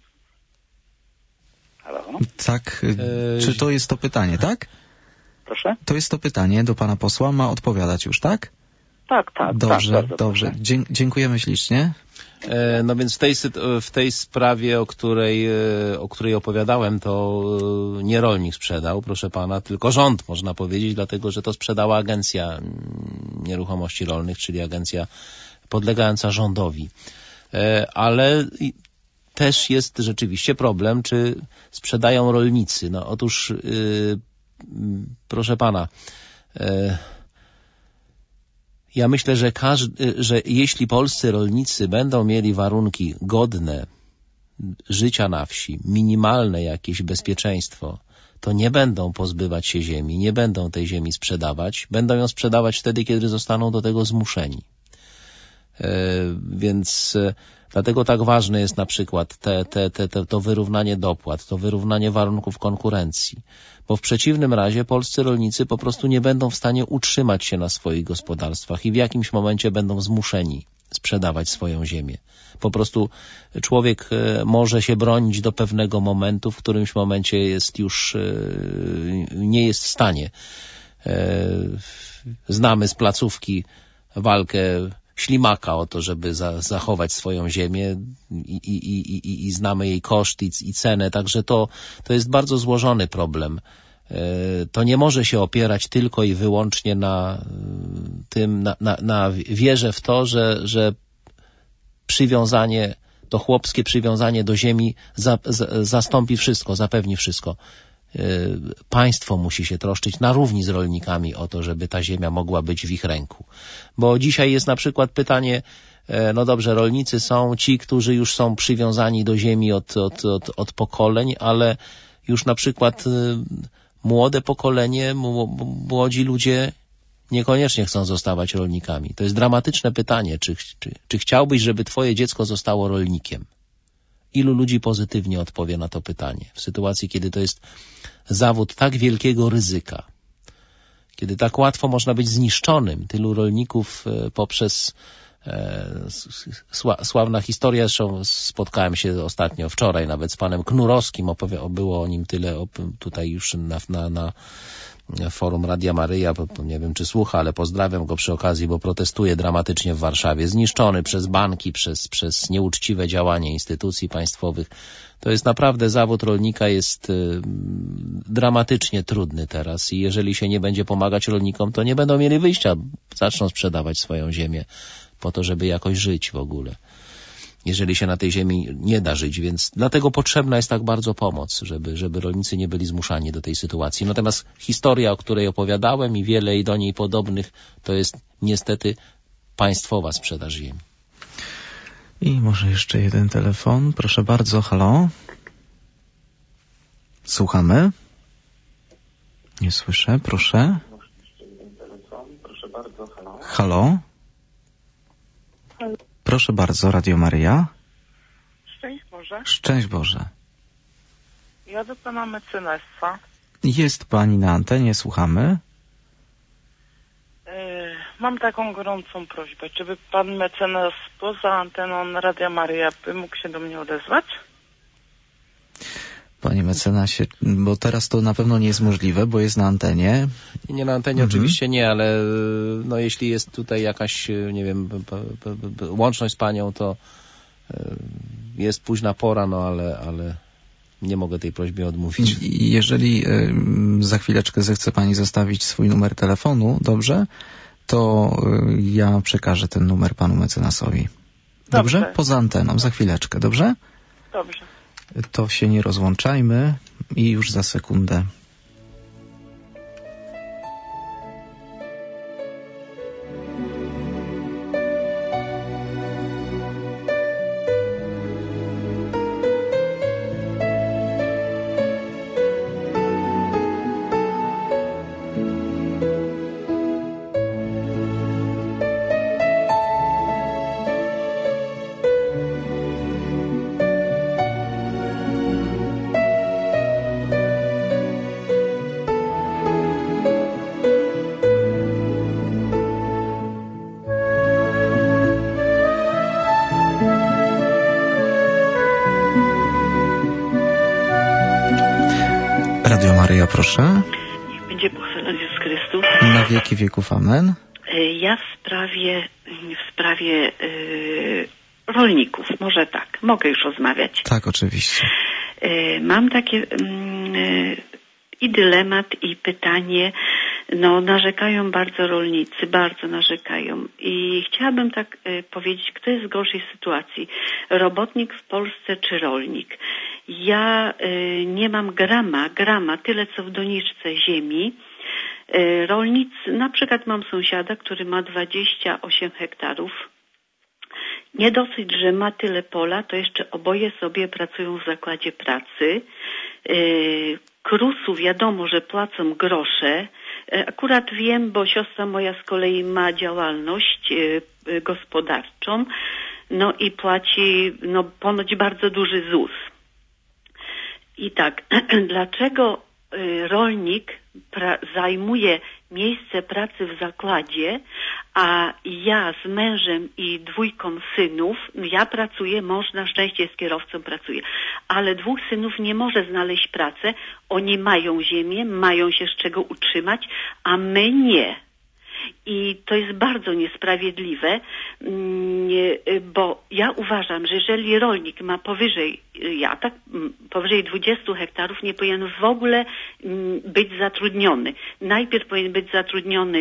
Halo? Tak, czy to jest to pytanie, tak? Proszę? To jest to pytanie do pana posła, ma odpowiadać już, tak? Tak. Dobrze. Dziękujemy ślicznie. No więc w tej sprawie, o której opowiadałem, to nie rolnik sprzedał, proszę pana, tylko rząd, można powiedzieć, dlatego że to sprzedała Agencja Nieruchomości Rolnych, czyli agencja podlegająca rządowi. Ale też jest rzeczywiście problem, czy sprzedają rolnicy. No otóż, proszę pana, ja myślę, że jeśli polscy rolnicy będą mieli warunki godne życia na wsi, minimalne jakieś bezpieczeństwo, to nie będą pozbywać się ziemi, nie będą tej ziemi sprzedawać. Będą ją sprzedawać wtedy, kiedy zostaną do tego zmuszeni. Więc dlatego tak ważne jest na przykład to wyrównanie dopłat, to wyrównanie warunków konkurencji, bo w przeciwnym razie polscy rolnicy po prostu nie będą w stanie utrzymać się na swoich gospodarstwach i w jakimś momencie będą zmuszeni sprzedawać swoją ziemię. Po prostu człowiek może się bronić do pewnego momentu, w którymś momencie nie jest w stanie. Znamy z placówki walkę Ślimaka o to, żeby zachować swoją ziemię i znamy jej koszt i cenę, także to jest bardzo złożony problem. To nie może się opierać tylko i wyłącznie na wierze w to, że przywiązanie, to chłopskie przywiązanie do ziemi zastąpi wszystko, zapewni wszystko. Państwo musi się troszczyć na równi z rolnikami o to, żeby ta ziemia mogła być w ich ręku. Bo dzisiaj jest na przykład pytanie, no dobrze, rolnicy są ci, którzy już są przywiązani do ziemi od pokoleń, ale już na przykład młode pokolenie, młodzi ludzie niekoniecznie chcą zostawać rolnikami. To jest dramatyczne pytanie, czy chciałbyś, żeby twoje dziecko zostało rolnikiem? Ilu ludzi pozytywnie odpowie na to pytanie? W sytuacji, kiedy to jest zawód tak wielkiego ryzyka, kiedy tak łatwo można być zniszczonym, tylu rolników poprzez sławna historia, zresztą spotkałem się ostatnio, wczoraj nawet z panem Knurowskim, było o nim tyle tutaj już na forum Radia Maryja, nie wiem czy słucha, ale pozdrawiam go przy okazji, bo protestuje dramatycznie w Warszawie, zniszczony przez banki, przez nieuczciwe działanie instytucji państwowych. To jest naprawdę, zawód rolnika jest dramatycznie trudny teraz i jeżeli się nie będzie pomagać rolnikom, to nie będą mieli wyjścia, zaczną sprzedawać swoją ziemię po to, żeby jakoś żyć w ogóle, jeżeli się na tej ziemi nie da żyć, więc dlatego potrzebna jest tak bardzo pomoc, żeby rolnicy nie byli zmuszani do tej sytuacji. Natomiast historia, o której opowiadałem i wiele do niej podobnych, to jest niestety państwowa sprzedaż ziemi. I może jeszcze jeden telefon. Proszę bardzo, halo? Słuchamy? Nie słyszę, proszę. Halo? Proszę bardzo, Radio Maryja. Szczęść Boże. Szczęść Boże. Ja do pana mecenasa. Jest pani na antenie, słuchamy. Mam taką gorącą prośbę. Czy by pan mecenas poza anteną Radia Maryja by mógł się do mnie odezwać? Panie mecenasie, bo teraz to na pewno nie jest możliwe, bo jest na antenie. Nie na antenie oczywiście nie, ale no jeśli jest tutaj jakaś, nie wiem, łączność z panią, to jest późna pora, no ale nie mogę tej prośbie odmówić. Jeżeli za chwileczkę zechce pani zostawić swój numer telefonu, dobrze? To ja przekażę ten numer panu mecenasowi. Dobrze? Poza anteną, za chwileczkę, dobrze? Dobrze. To się nie rozłączajmy i już za sekundę. Radio Maryja, proszę. Niech będzie pochwalony Jezus Chrystus. Na wieki wieków, amen. Ja w sprawie rolników, może tak, mogę już rozmawiać. Tak, oczywiście. Mam takie i dylemat, i pytanie. No, narzekają bardzo rolnicy, bardzo narzekają. I chciałabym tak powiedzieć, kto jest w gorszej sytuacji? Robotnik w Polsce czy rolnik? Ja nie mam grama, tyle co w doniczce ziemi. Rolnicy, na przykład mam sąsiada, który ma 28 hektarów. Nie dosyć, że ma tyle pola, to jeszcze oboje sobie pracują w zakładzie pracy. KRUS-u wiadomo, że płacą grosze. Akurat wiem, bo siostra moja z kolei ma działalność gospodarczą, no i płaci ponoć bardzo duży ZUS. I tak, dlaczego rolnik zajmuje miejsce pracy w zakładzie, a ja z mężem i 2 synów, ja pracuję, mąż na szczęście jest kierowcą, pracuje, ale 2 synów nie może znaleźć pracy, oni mają ziemię, mają się z czego utrzymać, a my nie. I to jest bardzo niesprawiedliwe, bo ja uważam, że jeżeli rolnik ma powyżej 20 hektarów, nie powinien w ogóle być zatrudniony. Najpierw powinien być zatrudniony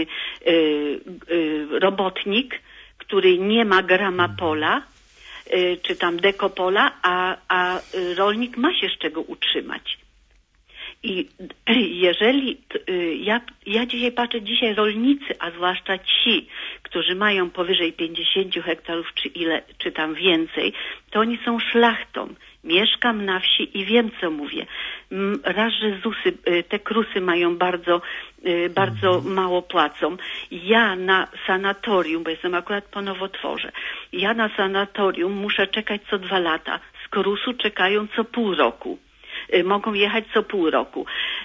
robotnik, który nie ma grama pola, czy tam dekopola, a rolnik ma się z czego utrzymać. I jeżeli ja dzisiaj patrzę, rolnicy, a zwłaszcza ci, którzy mają powyżej 50 hektarów czy tam więcej, to oni są szlachtą. Mieszkam na wsi i wiem, co mówię. Raz, że ZUS-y, te KRUS-y mają bardzo mało płacą. Ja na sanatorium, bo jestem akurat po nowotworze, ja na sanatorium muszę czekać co 2 lata. Z KRUS-u czekają co pół roku. Mogą jechać co pół roku.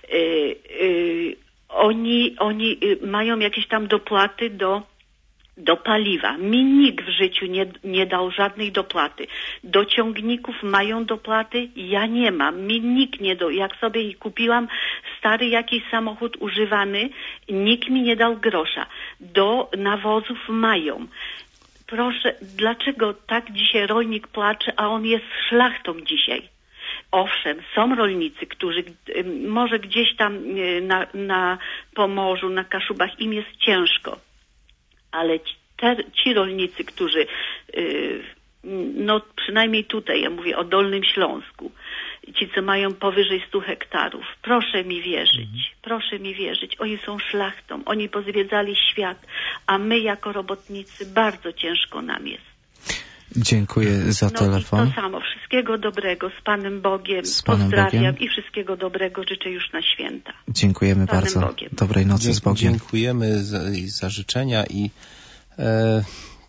Oni mają jakieś tam dopłaty do paliwa. Mi nikt w życiu nie dał żadnej dopłaty. Do ciągników mają dopłaty, ja nie mam. Mi nikt nie dał. Jak sobie kupiłam stary jakiś samochód używany, nikt mi nie dał grosza. Do nawozów mają. Proszę, dlaczego tak dzisiaj rolnik płacze, a on jest szlachtą dzisiaj? Owszem, są rolnicy, którzy może gdzieś tam na Pomorzu, na Kaszubach im jest ciężko, ale ci rolnicy, którzy, przynajmniej tutaj, ja mówię o Dolnym Śląsku, ci, co mają powyżej 100 hektarów, proszę mi wierzyć, oni są szlachtą, oni pozwiedzali świat, a my jako robotnicy bardzo ciężko nam jest. Dziękuję za telefon. I to samo. Wszystkiego dobrego. Z Panem Bogiem. Pozdrawiam i wszystkiego dobrego życzę już na święta. Dziękujemy bardzo. Dobrej nocy z Bogiem. Dziękujemy za życzenia i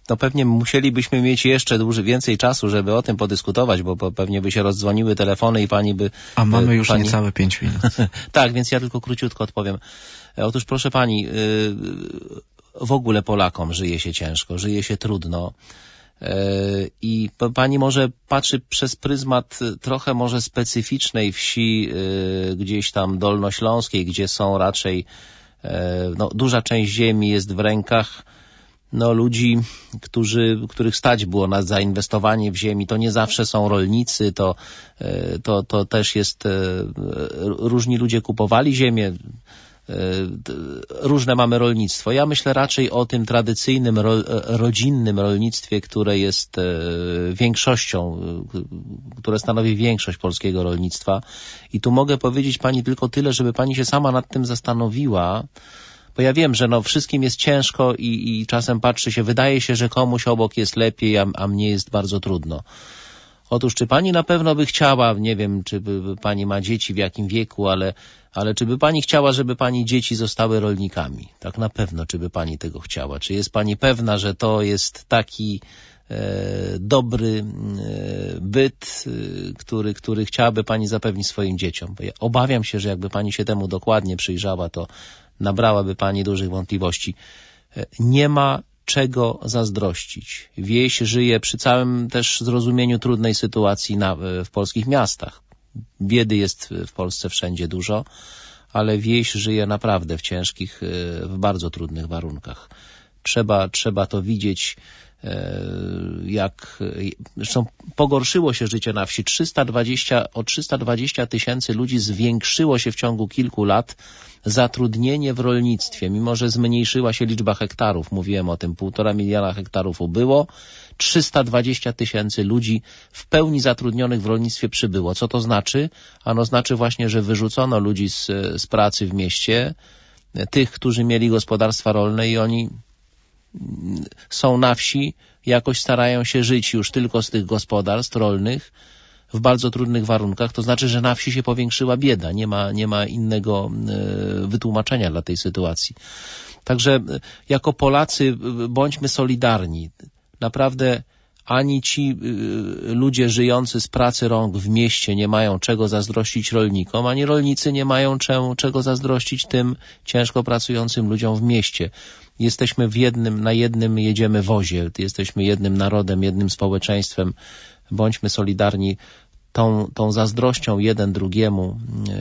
no pewnie musielibyśmy mieć jeszcze więcej czasu, żeby o tym podyskutować, bo pewnie by się rozdzwoniły telefony i pani by... A mamy już niecałe 5 minut. Tak, więc ja tylko króciutko odpowiem. Otóż proszę pani, w ogóle Polakom żyje się ciężko, żyje się trudno. I pani może patrzy przez pryzmat trochę może specyficznej wsi gdzieś tam dolnośląskiej, gdzie są raczej duża część ziemi jest w rękach ludzi, których stać było na zainwestowanie w ziemi. To nie zawsze są rolnicy, to też jest różni ludzie kupowali ziemię. Różne mamy rolnictwo. Ja myślę raczej o tym tradycyjnym, rodzinnym rolnictwie, które jest większością, które stanowi większość polskiego rolnictwa. I tu mogę powiedzieć pani tylko tyle, żeby pani się sama nad tym zastanowiła, bo ja wiem, że wszystkim jest ciężko i czasem patrzy się, wydaje się, że komuś obok jest lepiej, a mnie jest bardzo trudno. Otóż czy pani na pewno by chciała, nie wiem, czy pani ma dzieci w jakim wieku, ale czy by pani chciała, żeby pani dzieci zostały rolnikami? Tak na pewno, czy by pani tego chciała? Czy jest pani pewna, że to jest taki dobry byt, który chciałaby pani zapewnić swoim dzieciom? Bo ja obawiam się, że jakby pani się temu dokładnie przyjrzała, to nabrałaby pani dużych wątpliwości. Nie ma czego zazdrościć. Wieś żyje przy całym też zrozumieniu trudnej sytuacji w polskich miastach. Biedy jest w Polsce wszędzie dużo, ale wieś żyje naprawdę w ciężkich, w bardzo trudnych warunkach. Trzeba to widzieć, zresztą pogorszyło się życie na wsi. O 320 tysięcy ludzi zwiększyło się w ciągu kilku lat zatrudnienie w rolnictwie, mimo że zmniejszyła się liczba hektarów. Mówiłem o tym, 1,5 miliona hektarów ubyło, 320 tysięcy ludzi w pełni zatrudnionych w rolnictwie przybyło. Co to znaczy? Ano znaczy właśnie, że wyrzucono ludzi z pracy w mieście, tych, którzy mieli gospodarstwa rolne i oni są na wsi, jakoś starają się żyć już tylko z tych gospodarstw rolnych w bardzo trudnych warunkach. To znaczy, że na wsi się powiększyła bieda. Nie ma innego wytłumaczenia dla tej sytuacji. Także jako Polacy bądźmy solidarni. Naprawdę ani ci ludzie żyjący z pracy rąk w mieście nie mają czego zazdrościć rolnikom, ani rolnicy nie mają czego zazdrościć tym ciężko pracującym ludziom w mieście. Jesteśmy na jednym jedziemy wozie, jesteśmy jednym narodem, jednym społeczeństwem. Bądźmy solidarni. Tą zazdrością jeden drugiemu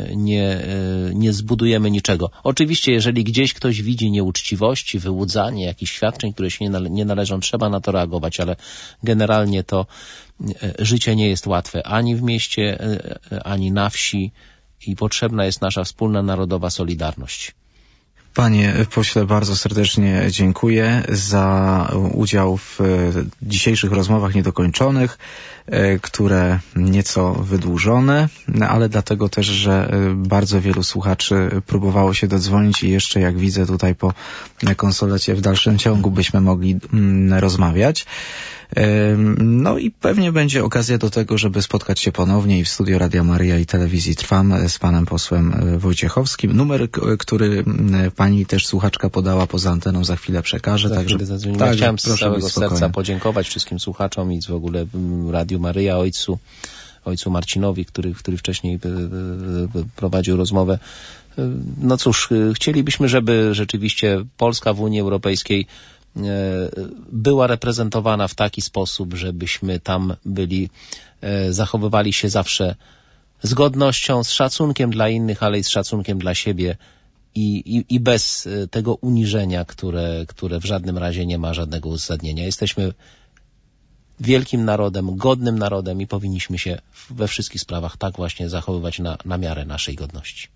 nie zbudujemy niczego. Oczywiście, jeżeli gdzieś ktoś widzi nieuczciwości, wyłudzanie jakichś świadczeń, które się nie należą, trzeba na to reagować, ale generalnie to życie nie jest łatwe ani w mieście, ani na wsi i potrzebna jest nasza wspólna narodowa solidarność. Panie pośle, bardzo serdecznie dziękuję za udział w dzisiejszych rozmowach niedokończonych, które nieco wydłużone, ale dlatego też, że bardzo wielu słuchaczy próbowało się dodzwonić i jeszcze, jak widzę tutaj po konsolecie, w dalszym ciągu byśmy mogli rozmawiać. No i pewnie będzie okazja do tego, żeby spotkać się ponownie i w studio Radia Maryja i Telewizji Trwam z panem posłem Wojciechowskim. Numer, który pani też słuchaczka podała poza anteną, za chwilę przekażę. Także tak, chciałem z całego serca podziękować wszystkim słuchaczom i w ogóle Radiu Maryja, ojcu Marcinowi, który wcześniej prowadził rozmowę. No cóż, chcielibyśmy, żeby rzeczywiście Polska w Unii Europejskiej była reprezentowana w taki sposób, żebyśmy tam zachowywali się zawsze z godnością, z szacunkiem dla innych, ale i z szacunkiem dla siebie i bez tego uniżenia, które w żadnym razie nie ma żadnego uzasadnienia. Jesteśmy wielkim narodem, godnym narodem i powinniśmy się we wszystkich sprawach tak właśnie zachowywać na miarę naszej godności.